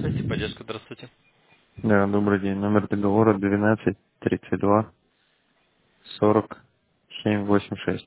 Связи поддержка, здравствуйте. Да, добрый день. Номер договора 12 32 40 786.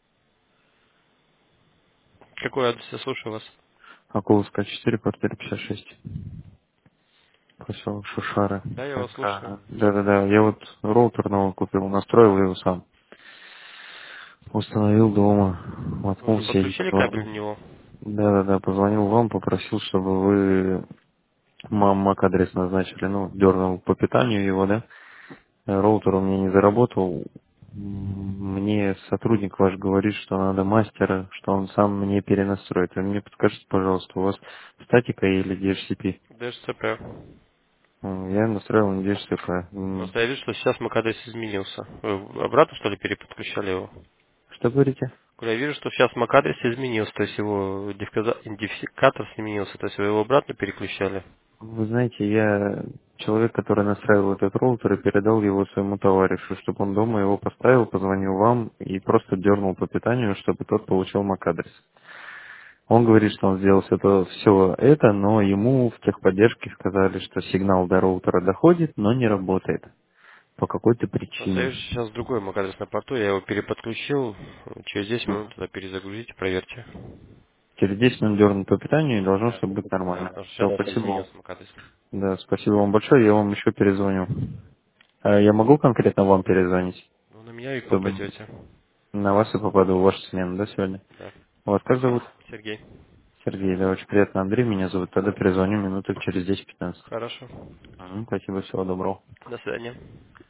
Какой адрес? Я слушаю вас. Акуловская 4, квартира 56. Поселок Шушары. Да, я вас Так, слушаю. да-да-да. Я вот роутер новый купил, настроил его сам. Установил дома. Вы Воткнул уже сеть. подключили кабель в Позвонил. него? Да-да-да, позвонил вам, попросил, чтобы вы MAC адрес назначили. Ну, дернул по питанию его, да? Роутер у меня не заработал. Мне сотрудник ваш говорит, что надо мастера, что он сам мне перенастроит. Вы мне подскажите, пожалуйста, у вас статика или DHCP? DHCP. Я настроил на DHCP. Просто я вижу, что сейчас MAC-адрес изменился. Вы обратно, что ли, переподключали его? Что говорите? Я вижу, что сейчас MAC-адрес изменился, то есть его идентификатор изменился, то есть вы его обратно переключали. Вы знаете, я человек, который настраивал этот роутер и передал его своему товарищу, чтобы он дома его поставил, позвонил вам и просто дернул по питанию, чтобы тот получил MAC-адрес. Он говорит, что он сделал все это, но ему в техподдержке сказали, что сигнал до роутера доходит, но не работает по какой-то Просто я причине. вижу сейчас другой MAC-адрес на порту, я его переподключил, через 10 минут тогда перезагрузите, проверьте. Через 10 минут дернуть по питанию и должно Да. все быть Да, нормально. потому что Все, сейчас спасибо вам. изменился MAC-адрес. Да, спасибо вам большое, я вам еще перезвоню. А я могу конкретно вам перезвонить, Ну, на меня и чтобы попадете. на вас и попаду в вашу смену, да, сегодня? Да. Вас как зовут? Сергей. Сергей, да, очень приятно, Андрей меня зовут. Тогда перезвоню минуток через 10-15. Хорошо. Спасибо, всего доброго. До свидания.